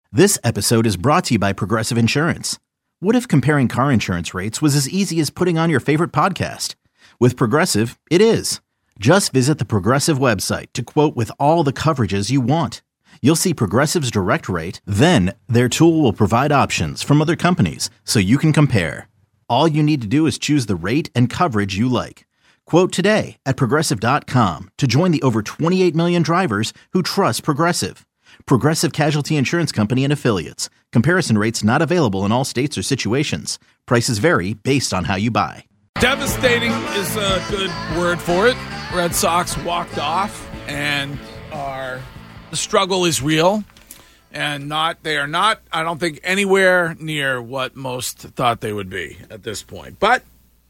This episode is brought to you by Progressive Insurance. What if comparing car insurance rates was as easy as putting on your favorite podcast? With Progressive, it is. Just visit the Progressive website to quote with all the coverages you want. You'll see Progressive's direct rate, then their tool will provide options from other companies so you can compare. All you need to do is choose the rate and coverage you like. Quote today at Progressive.com to join the over 28 million drivers who trust Progressive. Progressive Casualty Insurance Company and Affiliates. Comparison rates not available in all states or situations. Prices vary based on how you buy. Devastating is a good word for it. Red Sox walked off, and the struggle is real. And they are not, I don't think, anywhere near what most thought they would be at this point. But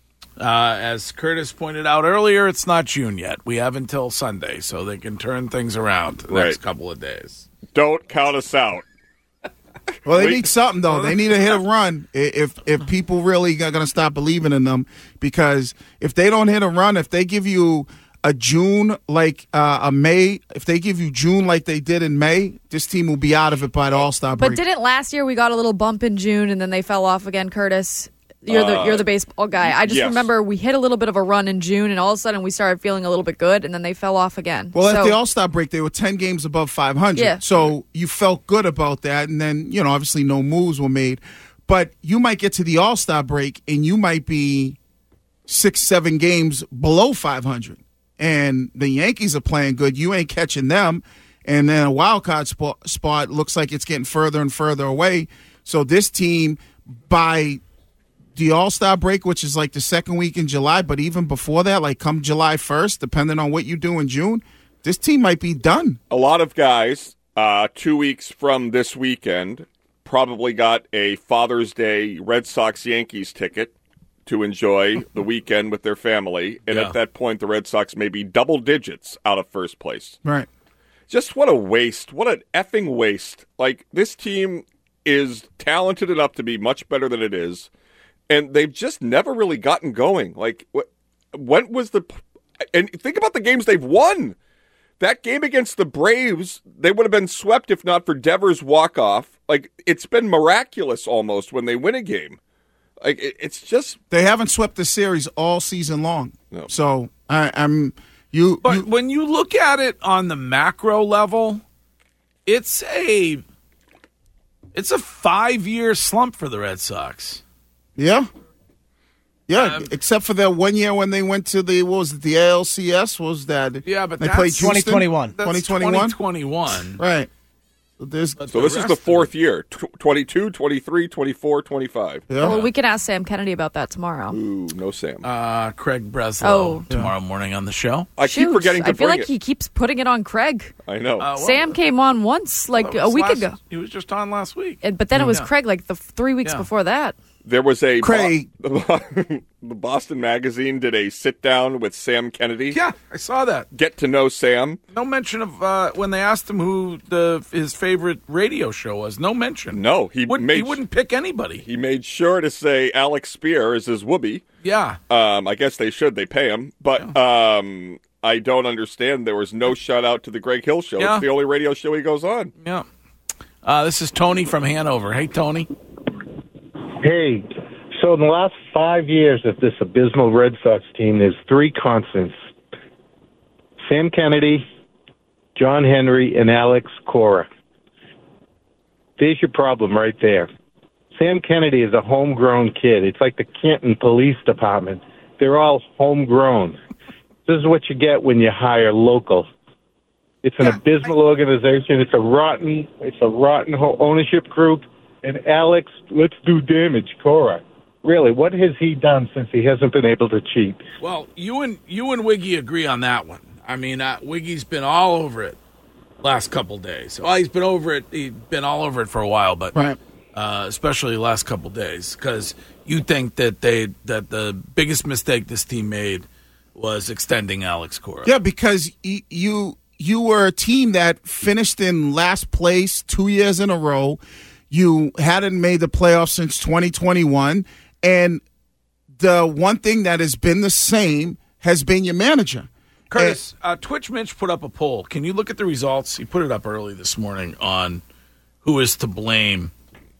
as Curtis pointed out earlier, it's not June yet. We have until Sunday, so they can turn things around the next couple of days. Don't count us out. Well, they need something, though. They need to hit a run if people really are going to stop believing in them. Because if they don't hit a run, if they give you a June like a May, if they give you June like they did in May, this team will be out of it by the All-Star break. But didn't last year we got a little bump in June and then they fell off again, Curtis? You're the baseball guy. I just remember we hit a little bit of a run in June, and all of a sudden we started feeling a little bit good, and then they fell off again. Well, at the All-Star break, they were 10 games above 500. Yeah. So you felt good about that, and then, obviously no moves were made. But you might get to the All-Star break, and you might be 6-7 games below 500. And the Yankees are playing good. You ain't catching them. And then a wild card spot looks like it's getting further and further away. So this team, by the All-Star break, which is like the second week in July, but even before that, like come July 1st, depending on what you do in June, this team might be done. A lot of guys, 2 weeks from this weekend, probably got a Father's Day Red Sox-Yankees ticket to enjoy the weekend with their family. And at that point, the Red Sox may be double digits out of first place. Right. Just what a waste. What an effing waste. Like, this team is talented enough to be much better than it is. And they've just never really gotten going. Like, when was the... And think about the games they've won. That game against the Braves, they would have been swept if not for Devers' walk-off. Like, it's been miraculous almost when they win a game. Like, it's just... They haven't swept the series all season long. No. So, But when you look at it on the macro level, it's a 5-year slump for the Red Sox. Yeah. Yeah, except for that 1 year when they went to the ALCS? What was that? Yeah, but they that's played 2021. 2021? 2021. Right. So this is the fourth year. 22, 23, 24, 25. Yeah. Well, we can ask Sam Kennedy about that tomorrow. Ooh, no Sam. Craig Breslow tomorrow morning on the show. I keep forgetting to I feel bring like it. he keeps putting it on Craig. I know. Sam came on once, a week ago. He was just on last week. But then it was Craig like the 3 weeks before that. There was a Craig. The Boston Magazine did a sit down with Sam Kennedy. Yeah, I saw that. Get to know Sam. No mention of when they asked him who his favorite radio show was. No mention. No, he wouldn't pick anybody. He made sure to say Alex Spear is his whoopee. Yeah. I guess they should. They pay him, but I don't understand. There was no shout out to the Greg Hill show. Yeah. It's the only radio show he goes on. Yeah. This is Tony from Hanover. Hey, Tony. Hey, so in the last 5 years of this abysmal Red Sox team, there's three constants. Sam Kennedy, John Henry, and Alex Cora. There's your problem right there. Sam Kennedy is a homegrown kid. It's like the Canton Police Department. They're all homegrown. This is what you get when you hire local. It's an abysmal organization. It's a rotten ownership group. And Alex, let's do damage, Cora. Really, what has he done since he hasn't been able to cheat? Well, you and Wiggy agree on that one. I mean, Wiggy's been all over it last couple days. Well, he's been over it. He's been all over it for a while, but especially the last couple days, because you think that the biggest mistake this team made was extending Alex Cora. Yeah, because you were a team that finished in last place 2 years in a row. You hadn't made the playoffs since 2021, and the one thing that has been the same has been your manager. Curtis, Twitch Mitch put up a poll. Can you look at the results? He put it up early this morning on who is to blame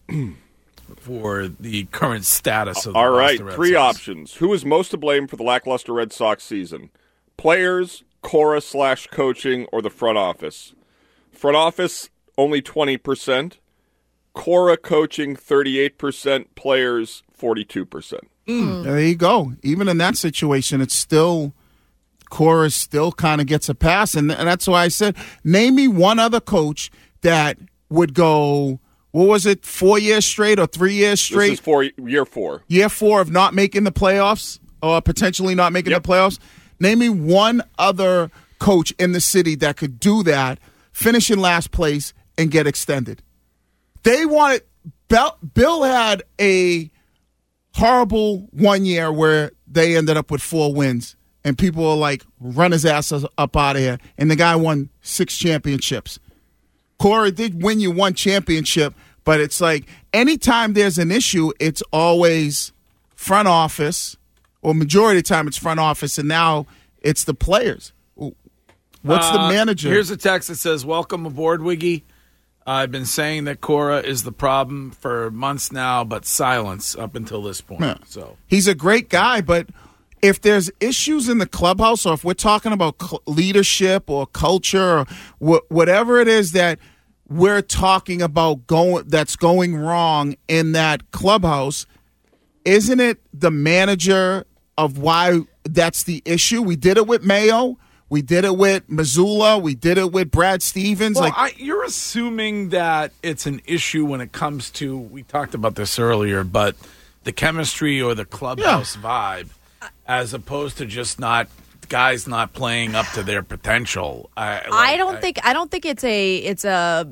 for the current status of the All right, Boston Red three Sox. options. Who is most to blame for the lackluster Red Sox season? Players, Cora/coaching, or the front office? Front office, only 20%. Cora coaching, 38%. Players, 42%. There you go. Even in that situation, it's still Cora still kind of gets a pass, and that's why I said, name me one other coach that would go, what was it, 4 years straight or 3 years straight? This is year 4. Year 4 of not making the playoffs or potentially not making the playoffs. Name me one other coach in the city that could do that, finish in last place, and get extended. They wanted Bill had a horrible 1 year where they ended up with 4 wins, and people were like, run his ass up out of here. And the guy won 6 championships. Cora did win you 1 championship, but it's like anytime there's an issue, it's always front office, or majority of the time it's front office, and now it's the players. What's the manager? Here's a text that says, welcome aboard, Wiggy. I've been saying that Cora is the problem for months now, but silence up until this point. Yeah. So he's a great guy, but if there's issues in the clubhouse, or if we're talking about leadership or culture or whatever it is that we're talking about that's going wrong in that clubhouse, isn't it the manager of why that's the issue? We did it with Mayo. We did it with Missoula. We did it with Brad Stevens. Well, you're assuming that it's an issue when it comes to, we talked about this earlier, but the chemistry or the clubhouse vibe, as opposed to just guys not playing up to their potential. I don't think it's a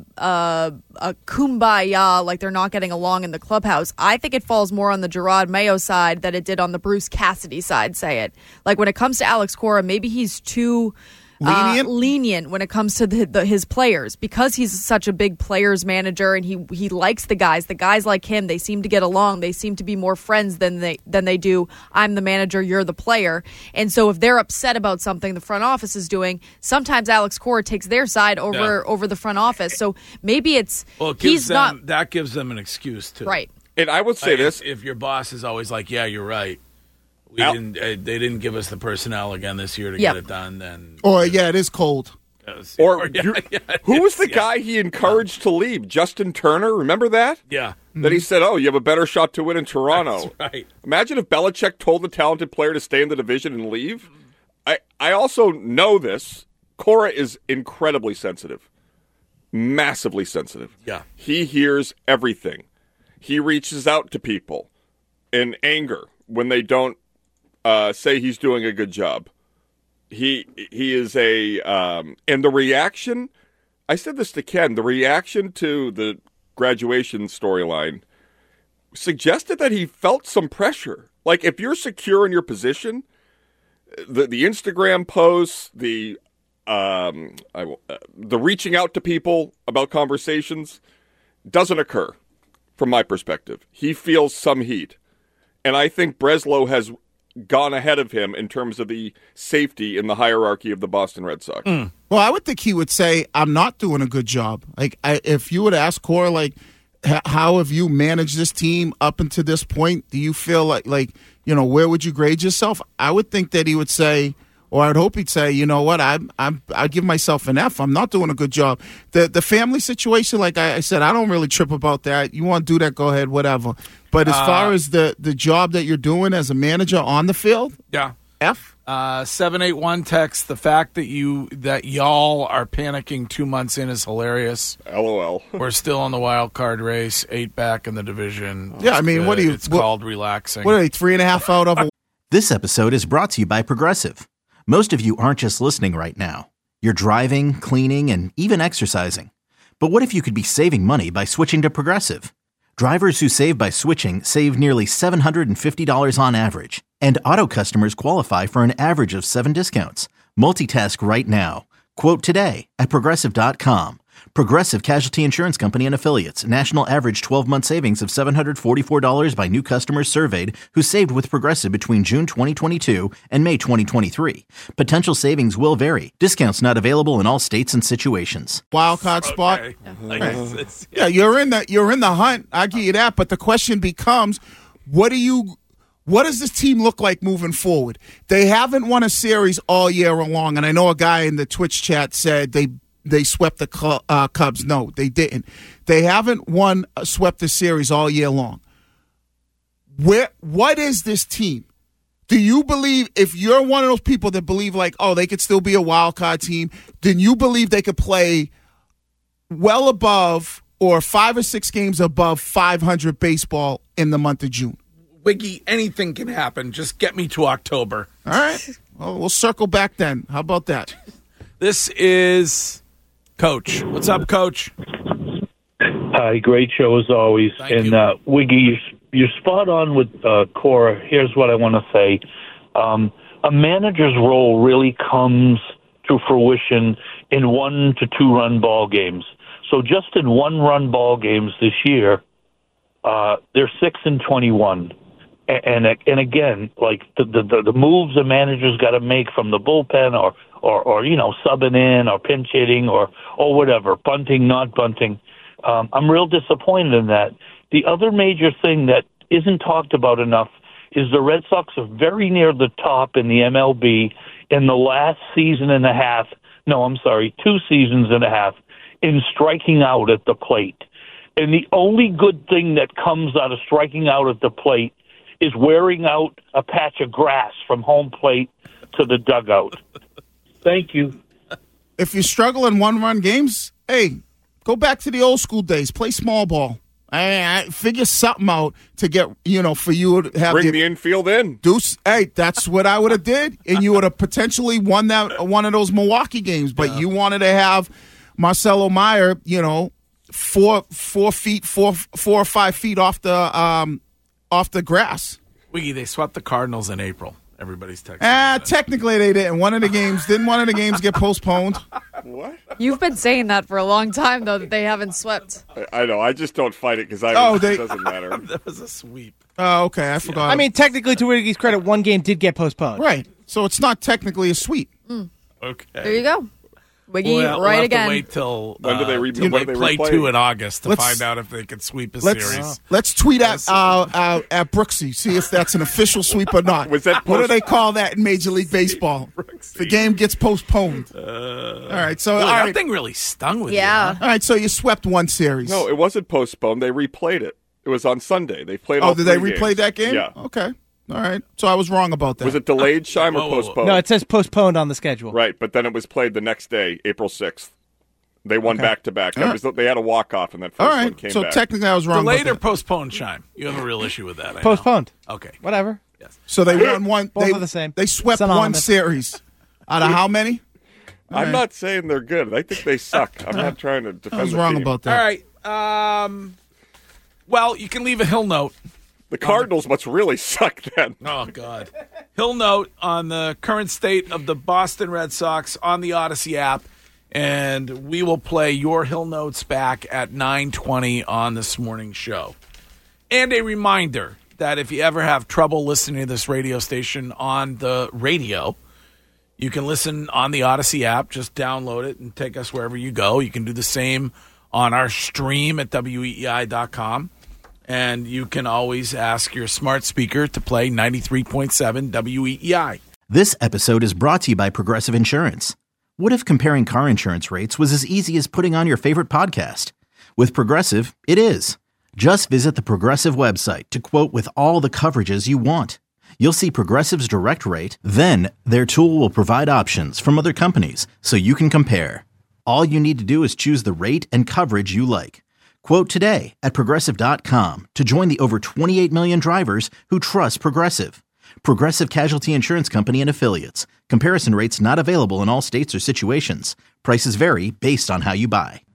kumbaya, like they're not getting along in the clubhouse. I think it falls more on the Gerard Mayo side than it did on the Bruce Cassidy side. Say it like when it comes to Alex Cora, maybe he's too lenient when it comes to his players, because he's such a big players manager and he likes the guys. The guys like him. They seem to get along. They seem to be more friends than they do. I'm the manager, you're the player. And so if they're upset about something the front office is doing, sometimes Alex Cora takes their side over the front office. So maybe that gives them an excuse too. Right. And I would say this: if your boss is always like, "Yeah, you're right. They didn't give us the personnel again this year to get it done." Then, it is cold. Who was the guy he encouraged to leave? Justin Turner, remember that? Yeah. That he said, "Oh, you have a better shot to win in Toronto." That's right. Imagine if Belichick told the talented player to stay in the division and leave. I also know this. Cora is incredibly sensitive, massively sensitive. Yeah. He hears everything. He reaches out to people in anger when they don't say he's doing a good job. He is and the reaction, I said this to Ken, the reaction to the graduation storyline suggested that he felt some pressure. Like, if you're secure in your position, the Instagram posts, the reaching out to people about conversations doesn't occur from my perspective. He feels some heat. And I think Breslow has gone ahead of him in terms of the safety in the hierarchy of the Boston Red Sox. Well, I would think he would say, I'm not doing a good job. Like, if you would ask Cora, like, how have you managed this team up until this point? Do you feel like, where would you grade yourself? I would think that he would say, or I'd hope he'd say, you know what, I'd give myself an F. I'm not doing a good job. The family situation, like I said, I don't really trip about that. You want to do that, go ahead, whatever. But as far as the job that you're doing as a manager on the field, F. 781 text, the fact that y'all are panicking 2 months in is hilarious. LOL. We're still in the wild card race, 8 back in the division. Yeah, I mean, it's called relaxing. What are they, 3.5 out of? This episode is brought to you by Progressive. Most of you aren't just listening right now. You're driving, cleaning, and even exercising. But what if you could be saving money by switching to Progressive? Drivers who save by switching save nearly $750 on average. And auto customers qualify for an average of 7 discounts. Multitask right now. Quote today at Progressive.com. Progressive Casualty Insurance Company and Affiliates. National average 12-month savings of $744 by new customers surveyed who saved with Progressive between June 2022 and May 2023. Potential savings will vary. Discounts not available in all states and situations. Wild card spot. Okay. Yeah, you're in the hunt. I give you that. But the question becomes, what does this team look like moving forward? They haven't won a series all year long, and I know a guy in the Twitch chat said they swept the Cubs. No, they didn't. They haven't swept the series all year long. What is this team? Do you believe, if you're one of those people that believe like, oh, they could still be a wild card team, then you believe they could play well above or 5 or 6 games above 500 baseball in the month of June? Wiggy, anything can happen. Just get me to October. All right. Well, we'll circle back then. How about that? This is Coach. What's up, Coach? Hi, great show as always. Thank you. Wiggy, you're spot on with Cora. Here's what I want to say. A manager's role really comes to fruition in 1 to 2 run ball games. So just in 1 run ball games this year, they're 6-21. And again, like the moves the manager's got to make from the bullpen or subbing in or pinch hitting or whatever, bunting, not bunting. I'm real disappointed in that. The other major thing that isn't talked about enough is the Red Sox are very near the top in the MLB in the last 2 seasons and a half in striking out at the plate. And the only good thing that comes out of striking out at the plate is wearing out a patch of grass from home plate to the dugout. Thank you. If you struggle in 1-run games, hey, go back to the old school days. Play small ball. I figure something out to get, for you to have bring the infield in. Hey, that's what I would have did, and you would have potentially won one of those Milwaukee games. But you wanted to have Marcelo Meyer, 4 or 5 feet off the grass. Wiggy, they swept the Cardinals in April. Everybody's texting. Technically they didn't. Didn't one of the games get postponed? What? You've been saying that for a long time, though, that they haven't swept. I know. I just don't fight it because it doesn't matter. That was a sweep. Oh, okay. I forgot. I mean, technically, to Wiggy's credit, 1 game did get postponed. Right. So it's not technically a sweep. Okay. There you go. Wiggy, we'll right have again. To wait till when do they play replay? 2 in August to find out if they can sweep a series. Let's tweet at Brooksy, see if that's an official sweep or not. What do they call that in Major League Baseball? The game gets postponed. All right, so that thing really stung with you. Yeah. All right, so you swept 1 series. No, it wasn't postponed. They replayed it. It was on Sunday. They played. Oh, did they replay that game? Yeah. Okay. All right. So I was wrong about that. Was it delayed, Scheim, or postponed? No, it says postponed on the schedule. Right, but then it was played the next day, April 6th. They won back-to-back. They had a walk-off, and that first one came back. So technically I was wrong. Delayed or about postponed, Scheim? You have a real issue with that. Postponed. Okay. Whatever. Yes. So they won one. Both are the same. They swept Synonymous. 1 series. Out of how many? I'm not saying they're good. I think they suck. I'm not trying to defend I was the wrong team. about that. All right. Well, you can leave a Hill note. The Cardinals must really suck then. Oh, God. Hill note on the current state of the Boston Red Sox on the Odyssey app, and we will play your Hill notes back at 9:20 on this morning's show. And a reminder that if you ever have trouble listening to this radio station on the radio, you can listen on the Odyssey app. Just download it and take us wherever you go. You can do the same on our stream at weei.com. And you can always ask your smart speaker to play 93.7 WEEI. This episode is brought to you by Progressive Insurance. What if comparing car insurance rates was as easy as putting on your favorite podcast? With Progressive, it is. Just visit the Progressive website to quote with all the coverages you want. You'll see Progressive's direct rate, then their tool will provide options from other companies so you can compare. All you need to do is choose the rate and coverage you like. Quote today at Progressive.com to join the over 28 million drivers who trust Progressive. Progressive Casualty Insurance Company and Affiliates. Comparison rates not available in all states or situations. Prices vary based on how you buy.